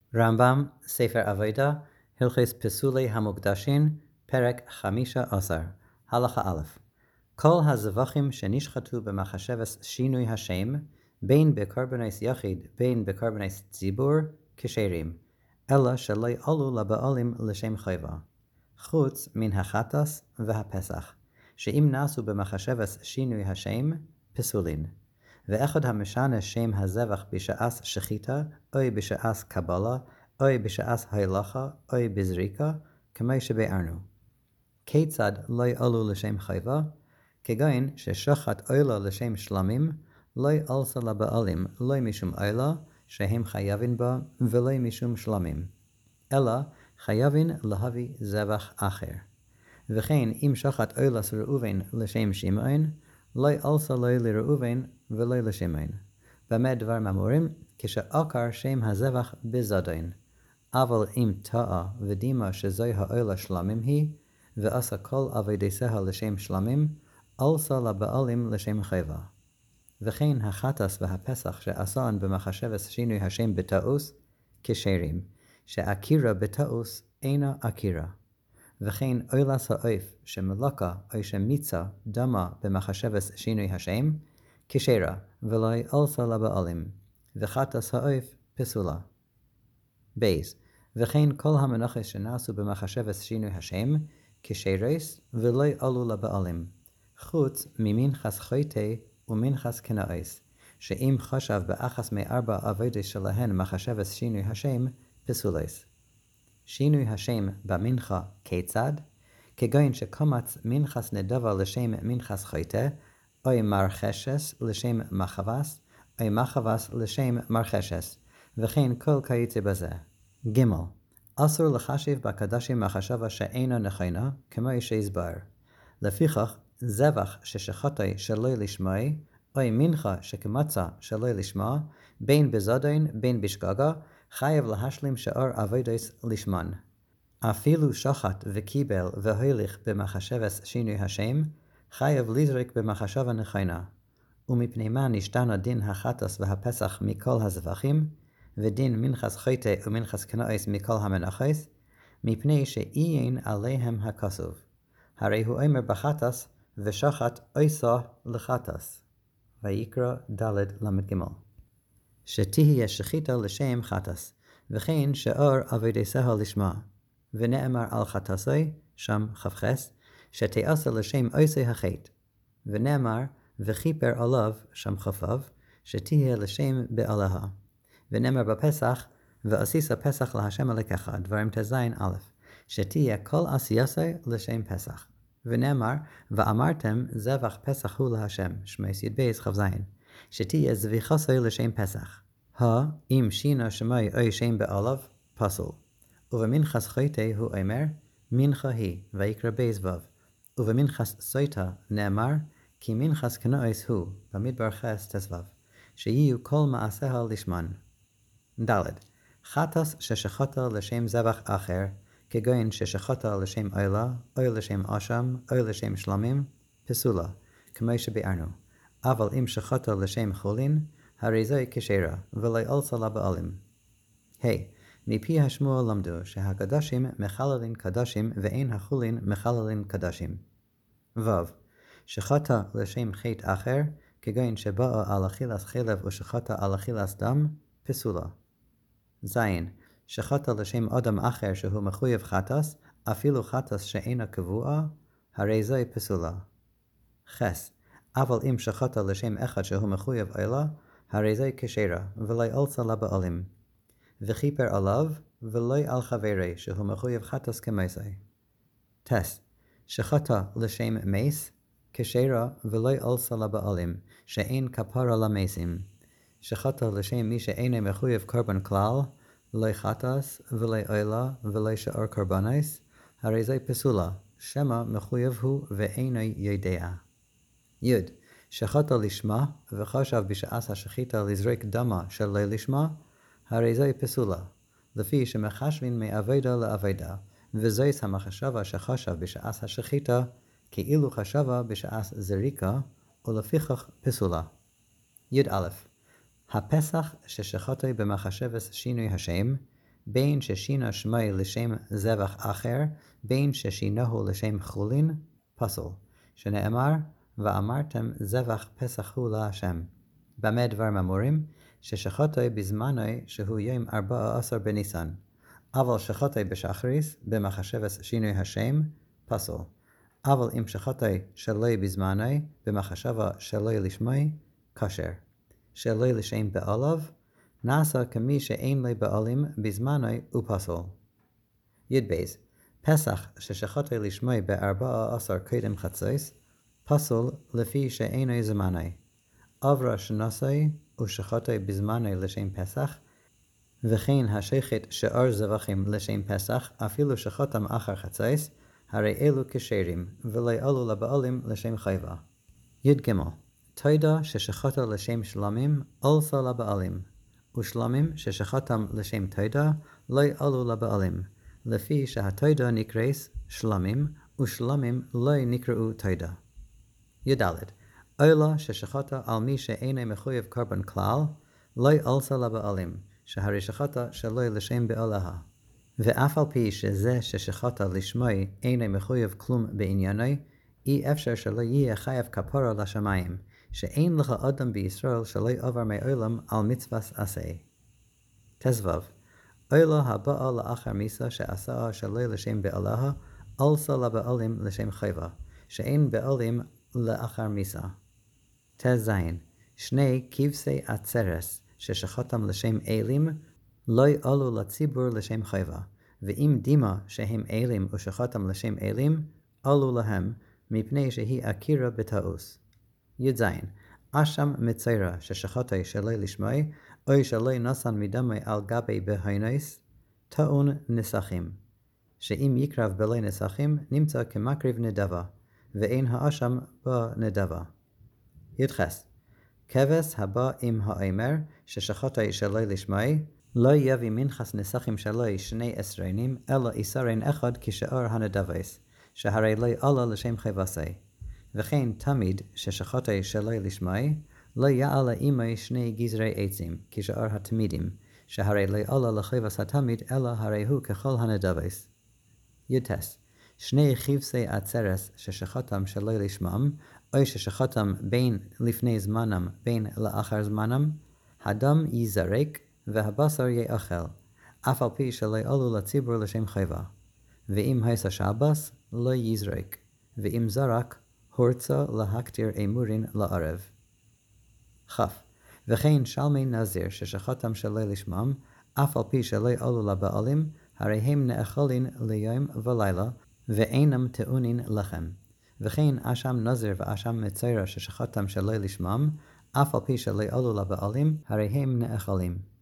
רמב"ם, ספר עבודה, הלכות פסולי המוקדשים, פרק 15, הלכה א'. כל הזבחים שנשחטו במחשבת שינוי השם, בין בקורבנות יחיד בין בקורבנות ציבור, כשרים, אלא שלא עלו לבעלים לשם חובה, חוץ מן החטאת והפסח, שאם נעשו במחשבת שינוי השם, פסולין. ואחד המשנה שם הזבח בשעת שחיטה, או בשעת קבלה, או בשעת הילכה, או בזריקה, כמו שבארנו. כיצד לא עלו לשם חובה? כגון ששחט עולה לשם שלמים, לא עלתה לבעלים, לא משום עולה, שהם חייבים בה, ולא משום שלמים, אלא חייבים להביא זבח אחר. וכן אם שחט עולת ראובן לשם שמעון, לא עלתה לו לראובן ולא לשמעון. במה דברים אמורים? כשעקר שם הזבח בזדון. אבל אם טעה ודימה שזוהי העולה שלמים היא, ועשה כל עבודתה לשם שלמים, עלתה לבעלים לשם חובה. וכן החטאת והפסח שעשן במחשבת שינוי השם בטעות, כשרים, שעקירה בטעות אינה עקירה. וכן עולת העוף שמלוקה או שמיצה דמה במחשבת שינוי השם, כשרה, ולא עלתה לבעלים, וחטאת העוף פסולה. בייס, וכן כל המנחות שנעשו במחשבת שינוי השם, כשרות ולא עלו לבעלים, חוץ ממנחת חוטא ומנחת קנאוס, שאם חשב באחת מארבע עבודות שלהן מחשבת שינוי השם, פסולס. שינוי השם במנחה כיצד? כגון שקומץ מנחת נדבה לשם מנחת חוטא, או מרחשס לשם מחבס, או מחבס לשם מרחשס, וכן כל כיוצא בזה. ג' אסור לחשיב בקדשים מחשבה שאינה נכונה, כמו שהסבר. לפיכך, זבח ששחטו שלא לשמוע, או מנחה שקמצא שלא לשמוע, בין בזדון בין בשגגה, חייב להשלים שאר עבודות לשמן. אפילו שחט וקיבל והוליך במחשבת שינוי השם, חייב לזרוק במחשבה נכונה. ומפני מה נשתנה דין החטאת והפסח מכל הזבחים, ודין מנחת חוטא ומנחת קנאוס מכל המנחות, מפני שאין עליהם הכתוב. הרי הוא אומר בחטאת, ושחט עושה לחטאת. ויקרא ד' למ"ג. שתהיה שחיטה לשם חטאת, וכן שאר עבודתה לשמה. ונאמר על חטאתו, שם כ"ח, שתעשה לשם עושה החטא. ונאמר, וכיפר עליו, שם כ"ו, שתהיה לשם בעליה. ונאמר בפסח, ועשית פסח להשם אלוקיך, דברים ט"ז א', שתהיה כל עשייתו לשם פסח. ונאמר, ואמרתם זבח פסח הוא להשם, שמות י"ב כ"ז, שתהיה זביחתו לשם פסח. אם שינה שמוי או שם בעליו, פסול. ובמנחת חוטא הוא אומר, מנחה היא, ויקרא בייס ו'. ובמנחת סוטה נאמר, כי מנחת קנאוס הוא, במדבר חס ט"ו, שיהיו כל מעשיה לשמן. ד' חטאת ששחטה לשם זבח אחר, כגון ששחטה לשם עולה, או לשם אשם, או לשם שלמים, פסולה, כמו שבארנו. אבל אם שחטה לשם חולין, הרי זוהי כשרה, ולא עלתה לבעלים. מפי השמוע למדו שהקדשים מחללים קדשים ואין החולין מחללים קדשים. ו' שחטא לשם חטא אחר, כגון שבאה על אכילת חלב ושחטא על אכילת דם, פסולה. ז' שחטא לשם אדם אחר שהוא מחויב חטאת, אפילו חטאת שאינה קבועה, הרי זוהי פסולה. ח' אבל אם שחטא לשם אחד שהוא מחויב עולה, הרי זוהי כשרה, ולא עלתה לבעלים. וכיפר עליו, ולא על חברי, שהוא מחויב חטאת כמסי. ט' שחטא לשם מס, כשרה ולא עלתה לבעלים, שאין כפרה למסים. שחטא לשם מי שאינו מחויב קורבן כלל, לא חטאת ולא עולה ולא שאר קורבנס, הרי זו פסולה, שמא מחויב הוא ואינו יודע. י' שחטא לשמה, וחשב בשעת השחיטה לזרוק דמה שלא לשמה, הרי זוהי פסולה, לפי שמחשבין מעבודה לעבודה, וזוהי המחשבה שחשב בשעת השחיטה, כאילו חשבה בשעת זריקה, ולפיכך פסולה. י"א הפסח ששחטו במחשבת שינוי השם, בין ששינה שמי לשם זבח אחר, בין ששינהו לשם חולין, פסול. שנאמר, ואמרתם זבח פסח הוא להשם. במה דברים אמורים? ששחטוי בזמנוי שהוא יום 14 בניסן. אבל שחטוי בשחריס, במחשבס שינוי השם, פסול. אבל אם שחטוי שלוי בזמנוי, במחשבה שלוי לשמי, כשר. שלוי לשם בעליו, נעשה כמי שאין לי בעלים בזמנוי ופסול. ידבייז, פסח ששחטוי לשמי ב14 קודם חצויס, פסול לפי שאינו זמני. עברה שנסוי ושחטוי בזמני לשם פסח, וכן השחט שאר זבחים לשם פסח, אפילו שחטם אחר חצויס, הרי אלו כשרים, ולא עלו לבעלים לשם חייבה. י"ג, תוידה ששחטה לשם שלמים, עלסה לבעלים, ושלמים ששחטם לשם תוידה, לא עלו לבעלים, לפי שהתוידה נקרס שלמים, ושלמים לא נקראו תוידה. י"ד, עולה ששחטה על מי שאינו מחויב קורבן כלל, לא עלסה לבעלים, שהרי שחטה שלא לשם בעוליה. ואף על פי שזה ששחטה לשמי אינו מחויב כלום בענייני, אי אפשר שלא יהיה חייב כפרה לשמיים, שאין לך אדם בישראל שלא עבר מעולם על מצווס עשה. תזבב, עולה הבאה לאחר מיסה שעשה שלא לשם בעוליה, עלסה לבעלים לשם חייבה, שאין בעלים לאחר מיסה. תזין, שני כבשי עצרס ששחטם לשם אלים, לא עלו לציבור לשם חייבה, ואם דימה שהם אלים ושחטם לשם אלים, עלו להם, מפני שהיא אקירה בטעוס. י"ז, אשם מציירה ששחטה שלא לשמי, או שלא נסן מדמי על גבי בהינס, טעון נסחים, שאם יקרב בלי נסחים, נמצא כמקריב נדבה, ואין האשם בנדבה. י"ח, כבש הבא עם האמר ששחטה שלא לשמי, לא יביא מנחס נסחים שלו 20, אלא איסרין אחד כשאר הנדבס, שהרי לא עלה לשם חייבסי. וכן תמיד ששחטה שלא לשמי, לא יעלה עמי 2 גזרי עצים, כשאר התמידים, שהרי לא עלה לחייבס התמיד, אלא הרי הוא ככל הנדבס. י"ט, 2 כבשי עצרס ששחטם שלא לשמם, או ששחטם בין לפני זמנם בין לאחר זמנם, הדם ייזרק והבשר יאכל, אף על פי שלא עלו לציבור לשם חייבה. ואם היסה שבס, לא יזרק, ואם זרק, הורצה להקטיר אמורין לערב. כ. וכן שלמי נזיר ששחטם שלא לשמם, אף על פי שלא עלו לבעלים, הרי הם נאכלין ליום ולילה, ואינם טעונין לחם. וכן אשם נזיר ואשם מציירה ששחטם שלא לשמם, אף על פי שלא עלו לבעלים, הרי הם נאכלים.